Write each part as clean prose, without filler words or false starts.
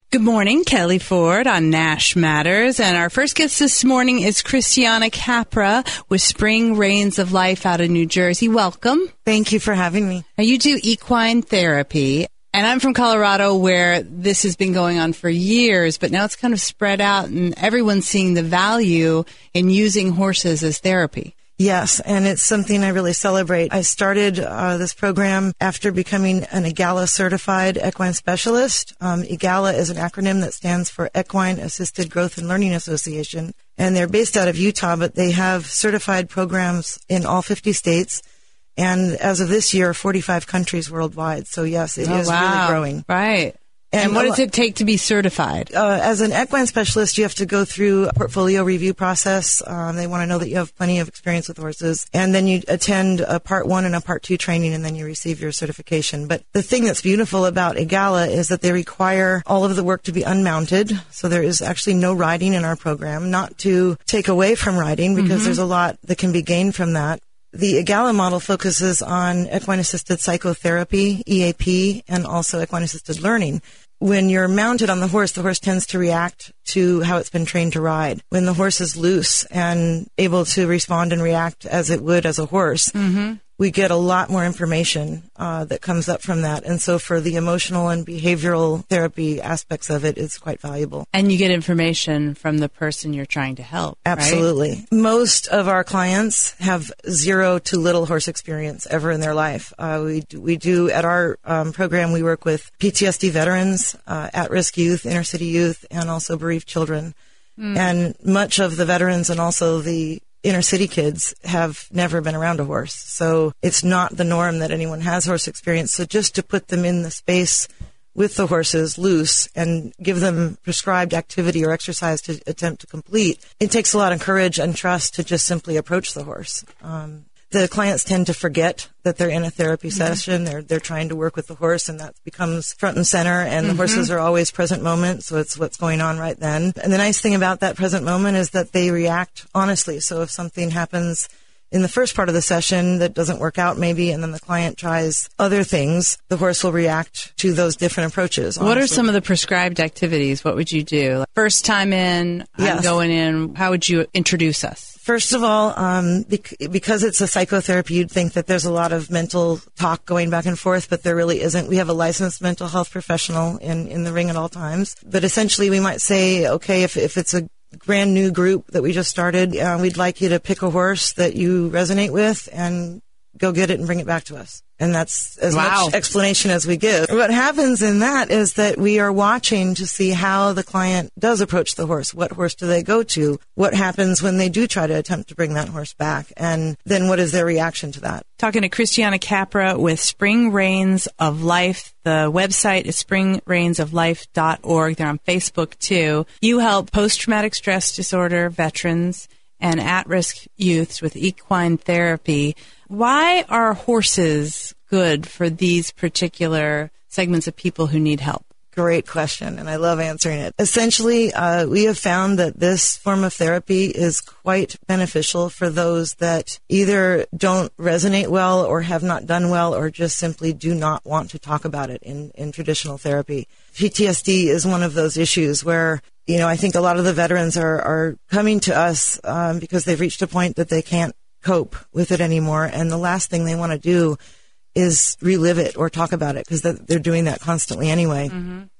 Good morning, Kelly Ford on Nash Matters. And our first guest this morning is Christiana Capra with Spring Rains of Life out of New Jersey. Welcome. Thank you for having me. Now, you do equine therapy, and I'm from Colorado where this has been going on for years, but now it's kind of spread out and everyone's seeing the value in using horses as therapy. Yes, and it's something I really celebrate. I started this program after becoming an EGALA certified equine specialist. EGALA is an acronym that stands for Equine Assisted Growth and Learning Association, and they're based out of Utah, but they have certified programs in all 50 states, and as of this year, 45 countries worldwide. So yes, it is really growing. Right. And what does it take to be certified? As an equine specialist, you have to go through a portfolio review process. They want to know that you have plenty of experience with horses. And then you attend a Part 1 and a Part 2 training, and then you receive your certification. But the thing that's beautiful about EGALA is that they require all of the work to be unmounted. So there is actually no riding in our program, not to take away from riding, because there's a lot that can be gained from that. The EGALA model focuses on equine-assisted psychotherapy, EAP, and also equine-assisted learning. When you're mounted on the horse tends to react to how it's been trained to ride. When the horse is loose and able to respond and react as it would as a horse, we get a lot more information that comes up from that. And so for the emotional and behavioral therapy aspects of it, it's quite valuable. And you get information from the person you're trying to help. Absolutely. Right? Most of our clients have zero to little horse experience ever in their life. We do at our program, we work with PTSD veterans, at-risk youth, inner-city youth, and also bereaved children. And much of the veterans and also the inner city kids have never been around a horse. So it's not the norm that anyone has horse experience. So just to put them in the space with the horses loose and give them prescribed activity or exercise to attempt to complete, it takes a lot of courage and trust to just simply approach the horse. The clients tend to forget that they're in a therapy session. They're trying to work with the horse, and that becomes front and center, and the horses are always present moment, so it's what's going on right then. And the nice thing about that present moment is that they react honestly. So if something happens in the first part of the session that doesn't work out maybe, and then the client tries other things, the horse will react to those different approaches. Honestly. What are some of the prescribed activities? What would you do? First time in, I'm going in, how would you introduce us? First of all, because it's a psychotherapy, you'd think that there's a lot of mental talk going back and forth, but there really isn't. We have a licensed mental health professional in the ring at all times. But essentially, we might say, okay, if it's a brand new group that we just started, we'd like you to pick a horse that you resonate with and go get it and bring it back to us. And that's as much explanation as we give. What happens in that is that we are watching to see how the client does approach the horse. What horse do they go to? What happens when they do try to attempt to bring that horse back? And then what is their reaction to that? Talking to Christiana Capra with Spring Rains of Life. The website is springrainsoflife.org. They're on Facebook, too. You help post-traumatic stress disorder veterans and at-risk youths with equine therapy. Why are horses good for these particular segments of people who need help? Great question, and I love answering it. Essentially, we have found that this form of therapy is quite beneficial for those that either don't resonate well or have not done well or just simply do not want to talk about it in traditional therapy. PTSD is one of those issues where, I think a lot of the veterans are coming to us because they've reached a point that they can't cope with it anymore, and the last thing they want to do is relive it or talk about it because they're doing that constantly anyway.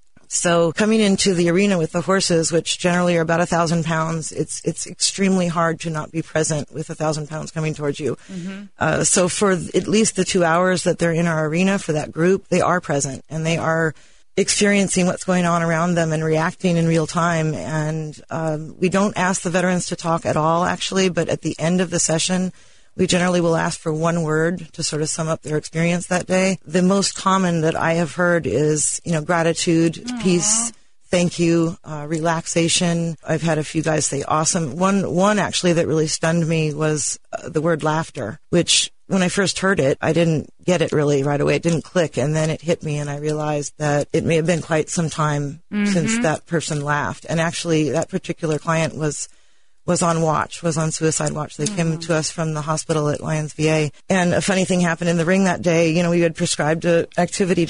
So coming into the arena with the horses, which generally are about 1,000 pounds, it's extremely hard to not be present with 1,000 pounds coming towards you. So for at least the 2 hours that they're in our arena for that group, they are present and they are experiencing what's going on around them and reacting in real time. And we don't ask the veterans to talk at all, actually, but at the end of the session, we generally will ask for one word to sort of sum up their experience that day. The most common that I have heard is, gratitude, peace, thank you, relaxation. I've had a few guys say awesome. One actually that really stunned me was the word laughter, which when I first heard it, I didn't get it really right away. It didn't click, and then it hit me, and I realized that it may have been quite some time since that person laughed. And actually, that particular client was on watch, was on suicide watch. They came to us from the hospital at Lyons VA. And a funny thing happened in the ring that day. We had prescribed an activity to get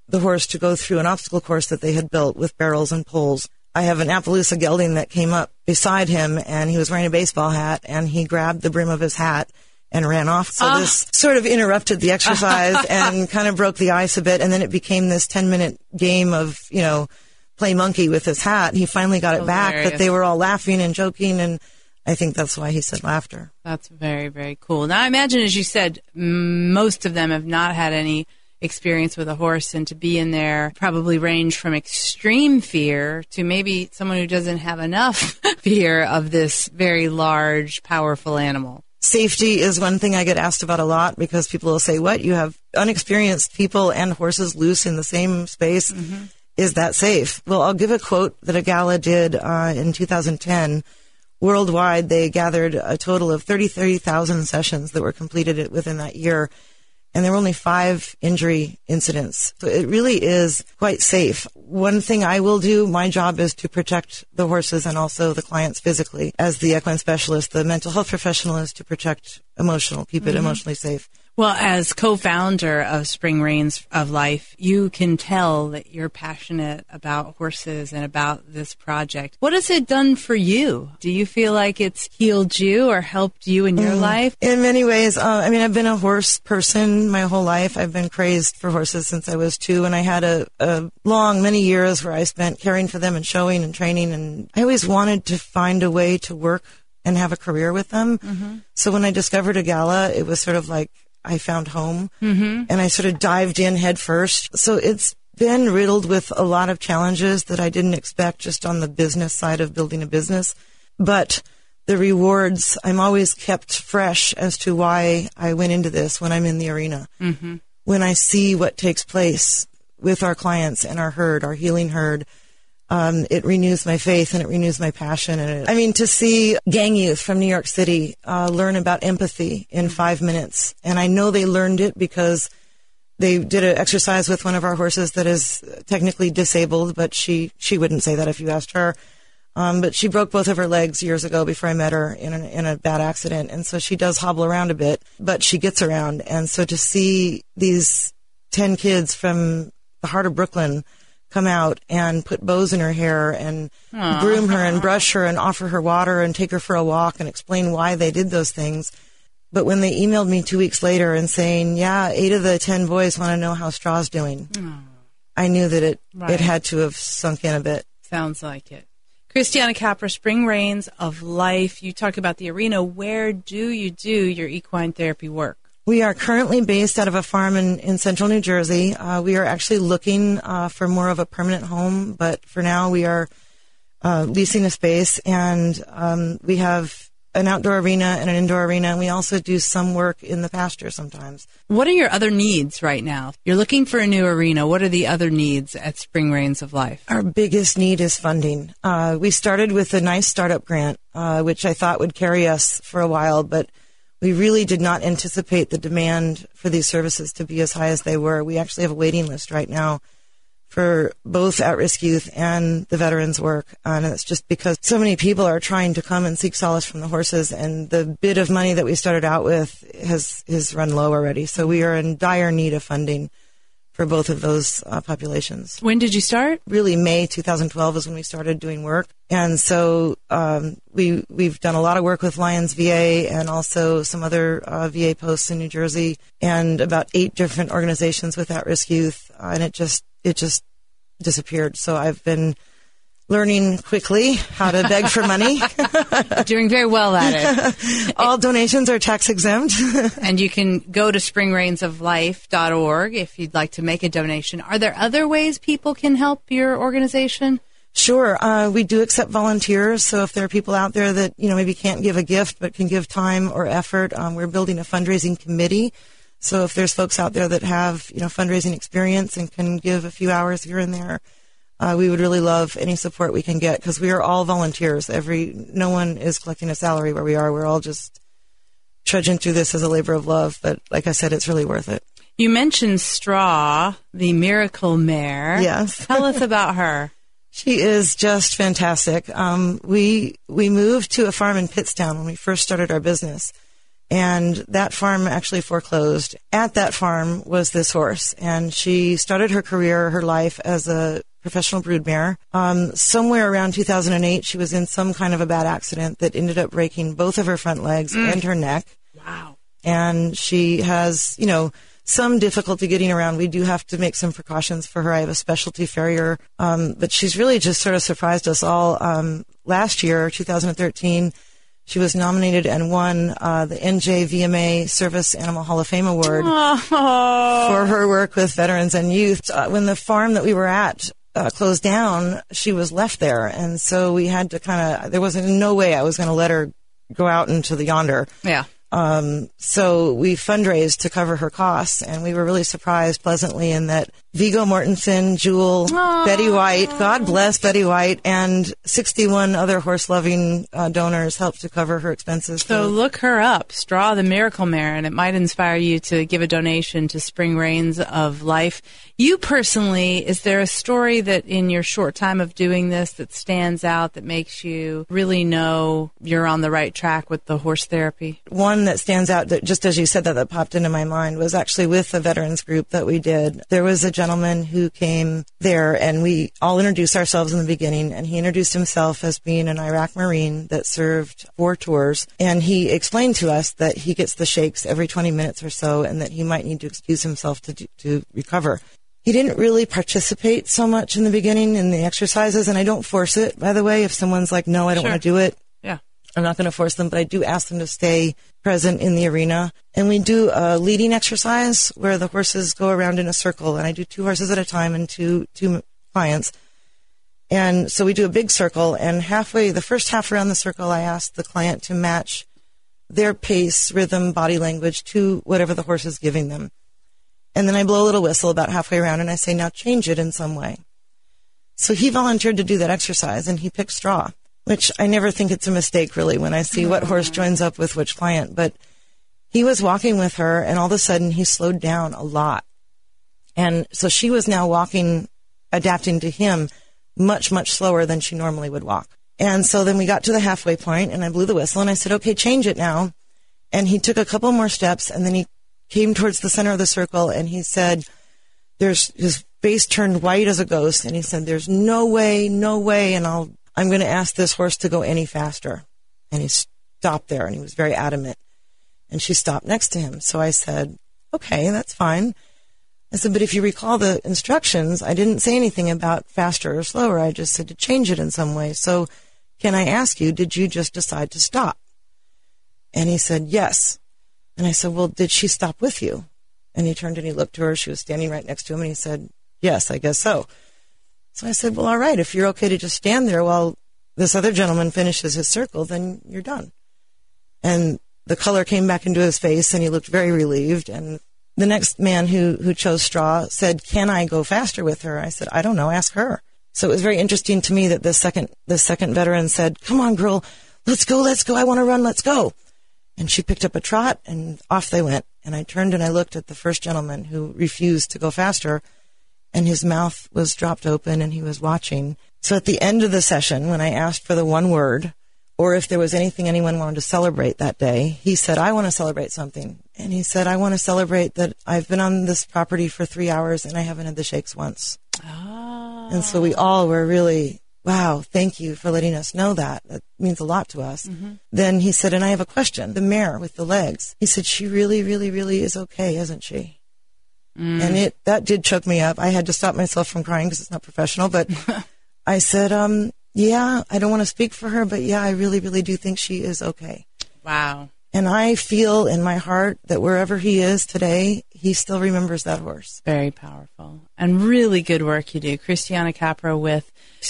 the horse to go through an obstacle course that they had built with barrels and poles. I have an Appaloosa gelding that came up beside him, and he was wearing a baseball hat, and he grabbed the brim of his hat and ran off. So this sort of interrupted the exercise and kind of broke the ice a bit, and then it became this 10-minute game of, play monkey with his hat. He finally got it back, but they were all laughing and joking, and I think that's why he said laughter. That's very, very cool. Now, I imagine, as you said, most of them have not had any experience with a horse, and to be in there probably range from extreme fear to maybe someone who doesn't have enough fear of this very large, powerful animal. Safety is one thing I get asked about a lot, because people will say, what, you have unexperienced people and horses loose in the same space? Mm-hmm. Is that safe? Well, I'll give a quote that a gala did in 2010. Worldwide, they gathered a total of 33,000 sessions that were completed within that year. And there were only 5 injury incidents. So it really is quite safe. One thing I will do, my job is to protect the horses and also the clients physically. As the equine specialist, the mental health professional is to protect keep it emotionally safe. Well, as co-founder of Spring Reins of Life, you can tell that you're passionate about horses and about this project. What has it done for you? Do you feel like it's healed you or helped you in your life? In many ways. I've been a horse person my whole life. I've been crazed for horses since I was 2, and I had a many years where I spent caring for them and showing and training, and I always wanted to find a way to work and have a career with them. Mm-hmm. So when I discovered a gala, it was sort of like I found home, and I sort of dived in head first. So it's been riddled with a lot of challenges that I didn't expect just on the business side of building a business. But the rewards, I'm always kept fresh as to why I went into this when I'm in the arena. Mm-hmm. When I see what takes place with our clients and our herd, our healing herd, it renews my faith and it renews my passion. And to see gang youth from New York City learn about empathy in 5 minutes, and I know they learned it because they did an exercise with one of our horses that is technically disabled, but she wouldn't say that if you asked her. But she broke both of her legs years ago before I met her in a bad accident, and so she does hobble around a bit, but she gets around. And so to see these 10 kids from the heart of Brooklyn come out and put bows in her hair and groom her and brush her and offer her water and take her for a walk and explain why they did those things. But when they emailed me 2 weeks later and saying, 8 of the 10 boys want to know how Straw's doing, I knew that it had to have sunk in a bit. Sounds like it. Christiana Capra, Spring Reins of Life. You talk about the arena. Where do you do your equine therapy work? We are currently based out of a farm in central New Jersey. We are actually looking for more of a permanent home, but for now we are leasing a space, and we have an outdoor arena and an indoor arena, and we also do some work in the pasture sometimes. What are your other needs right now? You're looking for a new arena. What are the other needs at Spring Reins of Life? Our biggest need is funding. We started with a nice startup grant, which I thought would carry us for a while, but we really did not anticipate the demand for these services to be as high as they were. We actually have a waiting list right now for both at-risk youth and the veterans work. And it's just because so many people are trying to come and seek solace from the horses, and the bit of money that we started out with has run low already. So we are in dire need of funding for both of those populations. When did you start? Really, May 2012 is when we started doing work. And so we've done a lot of work with Lions VA and also some other VA posts in New Jersey, and about 8 different organizations with at-risk youth, and it just disappeared. So I've been learning quickly how to beg for money. Doing very well at it. All donations are tax exempt. And you can go to springreinsoflife.org if you'd like to make a donation. Are there other ways people can help your organization? Sure. We do accept volunteers. So if there are people out there that, maybe can't give a gift but can give time or effort, we're building a fundraising committee. So if there's folks out there that have, fundraising experience and can give a few hours here and there, we would really love any support we can get, because we are all volunteers. No one is collecting a salary where we are. We're all just trudging through this as a labor of love. But like I said, it's really worth it. You mentioned Straw, the miracle mare. Yes. Tell us about her. She is just fantastic. We moved to a farm in Pittstown when we first started our business. And that farm actually foreclosed. At that farm was this horse, and she started her career, her life as a professional broodmare. Somewhere around 2008, she was in some kind of a bad accident that ended up breaking both of her front legs and her neck. Wow. And she has, some difficulty getting around. We do have to make some precautions for her. I have a specialty farrier. But she's really just sort of surprised us all. Last year, 2013, she was nominated and won the NJVMA Service Animal Hall of Fame Award for her work with veterans and youth. When the farm that we were at closed down, she was left there. And so we had to there wasn't no way I was going to let her go out into the yonder. Yeah. So we fundraised to cover her costs, and we were really surprised pleasantly in that Viggo Mortensen, Jewel, Betty White, God bless Betty White, and 61 other horse-loving donors helped to cover her expenses. So look her up, Straw the Miracle Mare, and it might inspire you to give a donation to Spring Rains of Life. You personally, is there a story that in your short time of doing this that stands out that makes you really know you're on the right track with the horse therapy? One that stands out, that just as you said that popped into my mind, was actually with a veterans group that we did. There was a gentleman who came there, and we all introduced ourselves in the beginning, and he introduced himself as being an Iraq Marine that served 4 tours, and he explained to us that he gets the shakes every 20 minutes or so, and that he might need to excuse himself to recover. He didn't really participate so much in the beginning in the exercises, and I don't force it, by the way. If someone's like, no, I don't want to do it, yeah, I'm not going to force them, but I do ask them to stay present in the arena. And we do a leading exercise where the horses go around in a circle, and I do 2 horses at a time and two clients. And so we do a big circle, and the first half around the circle, I ask the client to match their pace, rhythm, body language to whatever the horse is giving them. And then I blow a little whistle about halfway around, and I say, now change it in some way. So he volunteered to do that exercise, and he picked Straw, which I never think it's a mistake, really, when I see what horse joins up with which client. But he was walking with her, and all of a sudden he slowed down a lot. And so she was now walking, adapting to him much, much slower than she normally would walk. And so then we got to the halfway point, and I blew the whistle, and I said, okay, change it now. And he took a couple more steps, and then he came towards the center of the circle, and he said, his face turned white as a ghost, and he said, there's no way, and I'm going to ask this horse to go any faster. And he stopped there, and he was very adamant. And she stopped next to him. So I said, okay, that's fine. I said, but if you recall the instructions, I didn't say anything about faster or slower. I just said to change it in some way. So can I ask you, did you just decide to stop? And he said, yes. And I said, well, did she stop with you? And he turned and he looked to her. She was standing right next to him, and he said, yes, I guess so. So I said, well, all right, if you're okay to just stand there while this other gentleman finishes his circle, then you're done. And the color came back into his face, and he looked very relieved. And the next man who chose Straw said, can I go faster with her? I said, I don't know, ask her. So it was very interesting to me that the second veteran said, come on, girl, let's go, I want to run, let's go. And she picked up a trot, and off they went. And I turned and I looked at the first gentleman who refused to go faster, and his mouth was dropped open, and he was watching. So at the end of the session, when I asked for the one word, or if there was anything anyone wanted to celebrate that day, he said, I want to celebrate something. And he said, I want to celebrate that I've been on this property for 3 hours, and I haven't had the shakes once. Oh. And so we all were really, wow, thank you for letting us know that. That means a lot to us. Mm-hmm. Then he said, and I have a question. The mare with the legs. He said, she really, really, really is okay, isn't she? Mm. And that did choke me up. I had to stop myself from crying because it's not professional. But I said, yeah, I don't want to speak for her, but yeah, I really, really do think she is okay. Wow. And I feel in my heart that wherever he is today, he still remembers that horse. Very powerful. And really good work you do. Christiana Capra with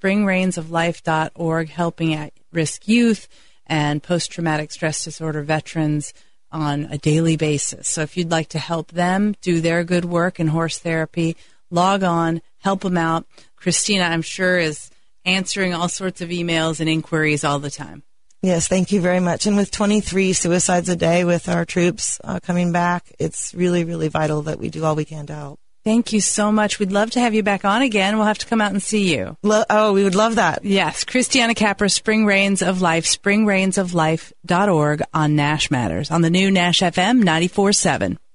springrainsoflife.org, helping at-risk youth and post-traumatic stress disorder veterans on a daily basis. So if you'd like to help them do their good work in horse therapy, log on, help them out. Christina, I'm sure, is answering all sorts of emails and inquiries all the time. Yes, thank you very much. And with 23 suicides a day with our troops coming back, it's really, really vital that we do all we can to help. Thank you so much. We'd love to have you back on again. We'll have to come out and see you. We would love that. Yes. Christiana Capra, Spring Rains of Life, springrainsoflife.org on Nash Matters on the new Nash FM 94.7.